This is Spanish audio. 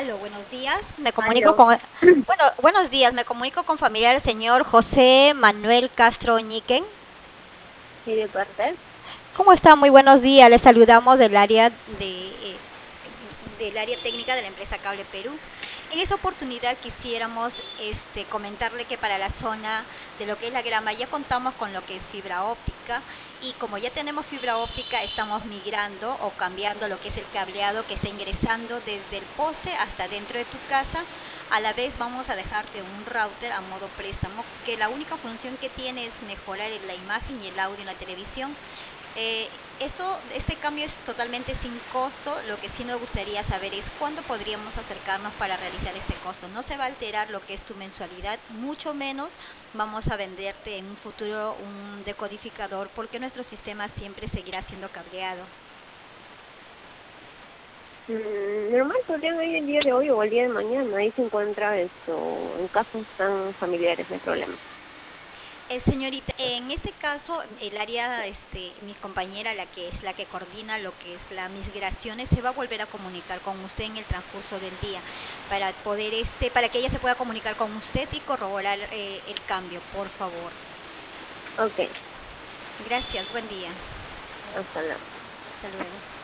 Aló, buenos días. Me comunico Aló, con, bueno, buenos días. Me comunico con familiar del señor José Manuel Castro Ñiquen. ¿y de parte? ¿Cómo está? Muy buenos días. Le saludamos del área técnica de la empresa Cable Perú. En esta oportunidad quisiéramos comentarle que para la zona de lo que es la grama ya contamos con lo que es fibra óptica y como ya tenemos fibra óptica estamos migrando o cambiando lo que es el cableado que está ingresando desde el poste hasta dentro de tu casa. A la vez vamos a dejarte un router a modo préstamo que la única función que tiene es mejorar la imagen y el audio en la televisión. eh, este cambio es totalmente sin costo. Lo que sí nos gustaría saber es cuándo podríamos acercarnos para realizar este costo. No se va a alterar lo que es tu mensualidad, mucho menos vamos a venderte en un futuro un decodificador porque nuestro sistema siempre seguirá siendo cableado. Normal, podrían ir el día de hoy o el día de mañana. Ahí se encuentra esto, en casos tan familiares, no hay problema. Señorita, en este caso, el área, mi compañera, la que es la que coordina lo que es las migraciones, se va a volver a comunicar con usted en el transcurso del día para poder, para que ella se pueda comunicar con usted y corroborar el cambio, por favor. Ok, Gracias, buen día. hasta luego. Hasta luego.